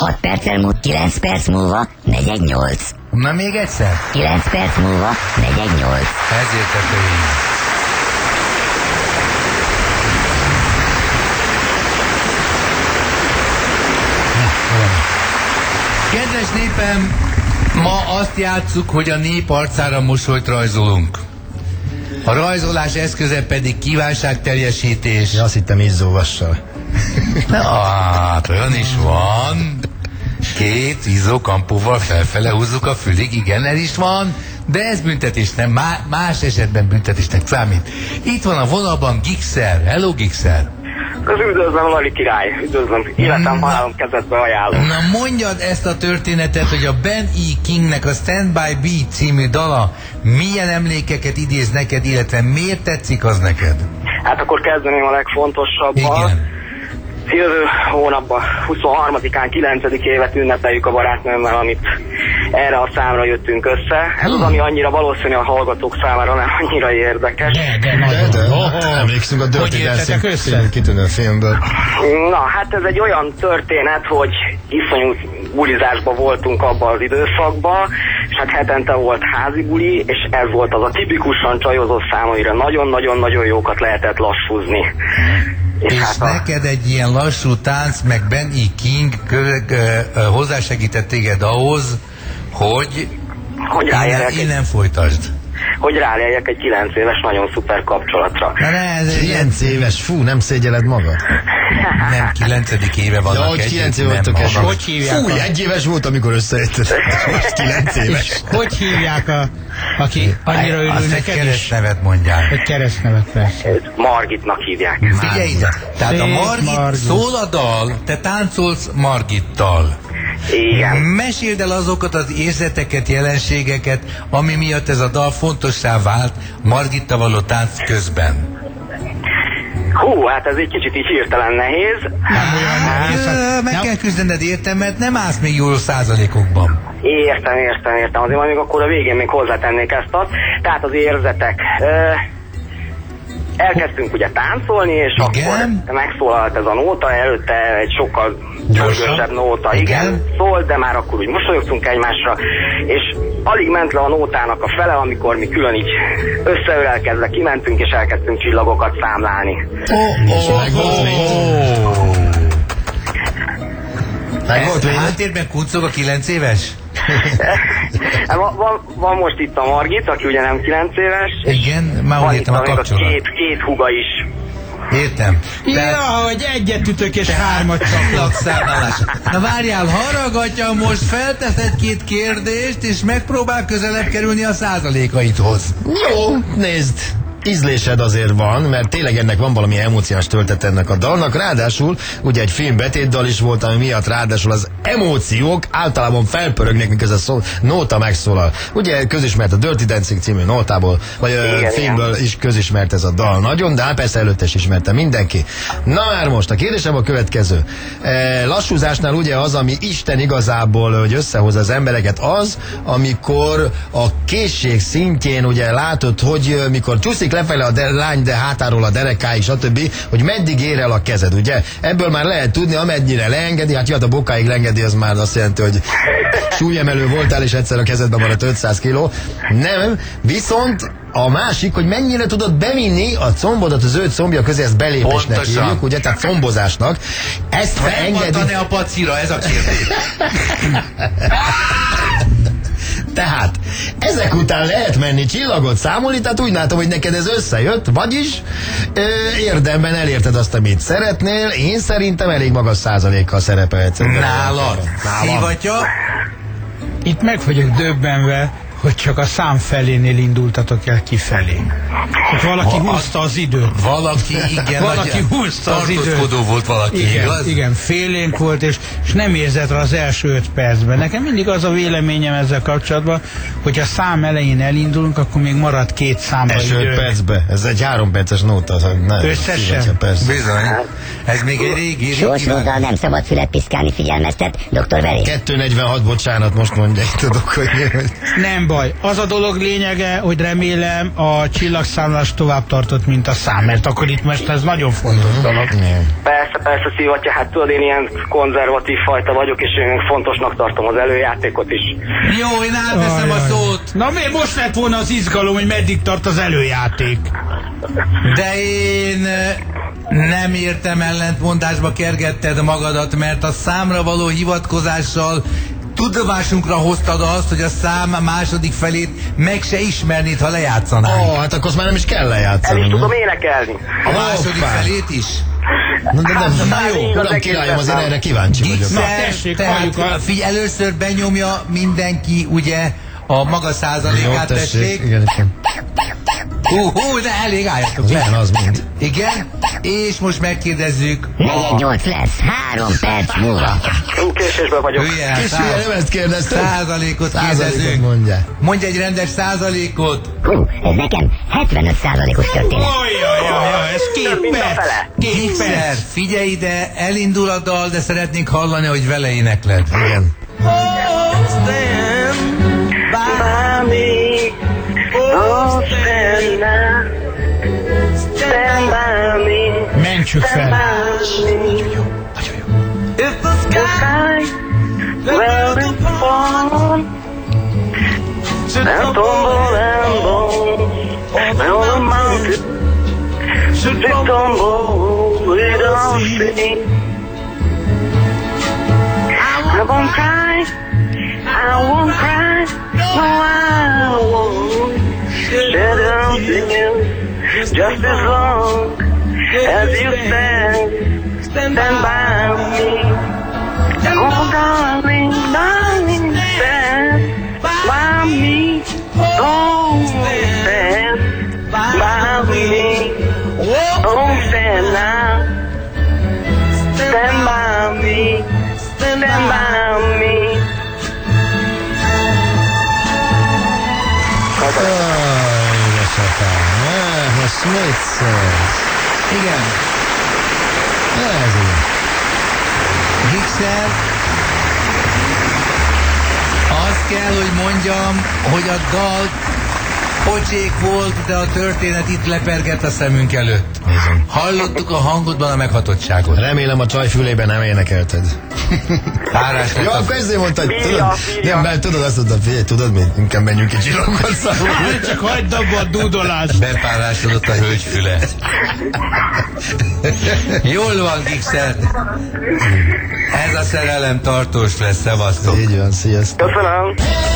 6 perccel múlt 9 perc múlva 418. Na még egyszer? 9 perc múlva 418. Ezért tette így. Kedves népem, ma azt játsszuk, hogy a nép arcára mosolyt rajzolunk. A rajzolás eszköze pedig kívánságteljesítés. Ja, azt hittem izzóvassal. Hát olyan is van. 2 izzókampóval felfele húzzuk a fülig, igen, el is van, de ez büntetés nem, más esetben büntetésnek számít. Itt van a vonalban Gixer. Hello, Gixer. Üdvözlöm, Lali király, üdvözlöm, életem halálom kezedbe ajánlom. Na mondjad ezt a történetet, hogy a Ben E. Kingnek a Stand By Me című dala milyen emlékeket idéz neked, illetve miért tetszik az neked? Hát akkor kezdeném a legfontosabbal. Igen. Jövő hónapban, 23-án 9. évet ünnepeljük a barátnőmmel, amit erre a számra jöttünk össze. Ez az, ami annyira valószínű a hallgatók számára nem annyira érdekes. De emlékszünk a Dirty Dancing kitűnő filmből. Na, hát ez egy olyan történet, hogy iszonyú bulizásban voltunk abban az időszakban, és hát hetente volt házi buli, és ez volt az a tipikusan csajozó szám, amire nagyon-nagyon-nagyon jókat lehetett lassúzni. És hát neked egy ilyen lassú tánc, meg Ben E. King hozzásegített téged ahhoz, hogy innen folytasd. Hogy ráleljek egy 9 éves nagyon szuper kapcsolatra. Na ne, ez 9 éves, fú, nem szégyeled magad? Nem, 9. éve vannak hogy 9 éve voltok együtt. Hogy hívják? Fú, 1 éves volt, amikor összejöttetek. Most 9 éves. Hogy hívják aki annyira örül azt egy neked is? keresztnevet mondják. Egy keresztnevet, persze. Margitnak hívják. Figyelj ide, tehát a Margit szól a dal, te táncolsz Margittal. Igen. Meséld el azokat az érzeteket, jelenségeket, ami miatt ez a dal fontossá vált Margittal való tánc közben. Hú, hát ez egy kicsit így hirtelen nehéz. Meg kell küzdened, értem, mert nem állsz még jól százalékokban. Értem. Azért majd még akkor a végén még hozzátennék ezt azt. Tehát az érzetek. Elkezdtünk ugye táncolni, és akkor megszólalt ez a nóta, előtte egy sokkal gyöngősebb nóta, igen, szólt, de már akkor úgy mosolyogtunk egymásra, és alig ment le a nótának a fele, amikor mi külön így összeölelkezve kimentünk, és elkezdtünk csillagokat számlálni. Háttérben kuncog a 9 éves? Van most itt a Margit, aki ugye nem 9 éves. Igen, már értem a kapcsolat. Két húga is. Értem. Ja, hogy egyet ütök és 3-at csaplak. Na várjál, haragatja, most felteszed 2 kérdést, és megpróbál közelebb kerülni a százalékaidhoz. Jó, nézd. Ízlésed azért van, mert tényleg ennek van valami emóciós töltet ennek a dalnak, ráadásul ugye egy filmbetétdal is volt, ami miatt ráadásul az emóciók általában felpörögnek, mikor ez a nóta megszólal. Ugye közismert a Dirty Dancing című nótából, vagy a filmből is közismert ez a dal nagyon, de persze előtte is ismerte mindenki. Na már most, a kérdésem a következő. Lassúzásnál ugye az, ami Isten igazából, hogy összehozza az embereket, az, amikor a készség szintjén ugye látod, hogy mikor csúszik lefele a lány, de hátáról a derekáig, stb., hogy meddig ér el a kezed, ugye? Ebből már lehet tudni, amennyire leengedi, hát jött a bokáig leengedi, az már azt jelenti, hogy súlyemelő voltál, és egyszer a kezedben maradt 500 kiló. Nem, viszont a másik, hogy mennyire tudod bevinni a combodat az 5 combja közé, ezt belépésnek hívjuk, ugye, tehát combozásnak. Ezt engedi... a pacira, ez a kérdés. Tehát ezek után lehet menni csillagot számolni, tehát úgy látom, hogy neked ez összejött, vagyis érdemben elérted azt, amit szeretnél. Én szerintem elég magas százalékkal szerepelhetsz. Nálad? Szívatja? Itt meg vagyok döbbenve, hogy csak a szám felénél indultatok el kifelé. Hogy valaki húzta az időt. Valaki, igen. Valaki húzta az időt. Tartózkodó volt valaki, igen, igaz? Igen, félénk volt, és nem érzett rá az első 5 percben. Nekem mindig az a véleményem ezzel kapcsolatban, hogy a szám elején elindulunk, akkor még marad 2 számba első idő. 5 percbe. Ez egy 3 perces nóta. Összesen? Bizony. Ez még egy régi. Sorsnóddal nem szabad fület piszkálni, figyelmeztet, Dr. Veri. 2:46, bocsánat, most mondja itt a doktor. Nem baj. Az a dolog lényege, hogy remélem a csillagszámlás tovább tartott, mint a szám, mert akkor itt most ez nagyon fontos dolog. Persze, Szivatya, hát tudod, én ilyen konzervatív fajta vagyok, és én fontosnak tartom az előjátékot is. Jó, én átveszem a szót. Na miért most lett volna az izgalom, hogy meddig tart az előjáték? De én nem értem, ellentmondásba kergetted magadat, mert a számra való hivatkozással tudomásunkra hoztad azt, hogy a szám második felét meg se ismernéd, ha lejátszanánk. Hát akkor már nem is kell lejátszani. El is tudom énekelni. A második felét is? Na jó, uram királyom, azért erre kíváncsi vagyok. Na, tessék, halljuk a... Figyelj, először benyomja mindenki, ugye, a maga százalékát, tessék. Igen. De elég, álljatok le. Igen, az mind. Igen, és most megkérdezzük. 4-8 lesz, 3 perc múlva. Késésben vagyok. Hülye, Kis hülye, nem ezt kérdeztem. százalékot kérdezünk. Mondja. Mondj egy rendes százalékot. Ez nekem 75%-os történet. Jaj, ez 2 perc. 2 Gigszer, perc. figyelj ide, elindul a dal, de szeretnénk hallani, hogy vele énekled. Igen. Mentsük fel. If the sky will be falling and tumble and bones, and the mountain should be tumbled without sea. I won't cry, no I won't shed a tear, just as long as you stand by me. Oh darling, stand by me. Oh, stand by me. Oh, stand now. Stand by me. Stand by me. Most mit szólsz? Igen. Ez igen. Gigszer, azt kell, hogy mondjam, hogy a dal pocsék volt, de a történet itt lepergett a szemünk előtt. Hallottuk a hangodban a meghatottságot. Remélem a csaj fülében nem énekelted. Párás lett Jó, a... akkor ezért mondta, hogy Fia. nem, mert tudod, azt mondta, figyelj, tudod mit? Inkább menjünk egy zsirokat számolni. Csak hagyd abba a dúdolást. Bepárásodott a hölgy füle. Jól van, Gigszer. Ez a szerelem tartós lesz, szevasztok. Így van, sziasztok. Köszönöm.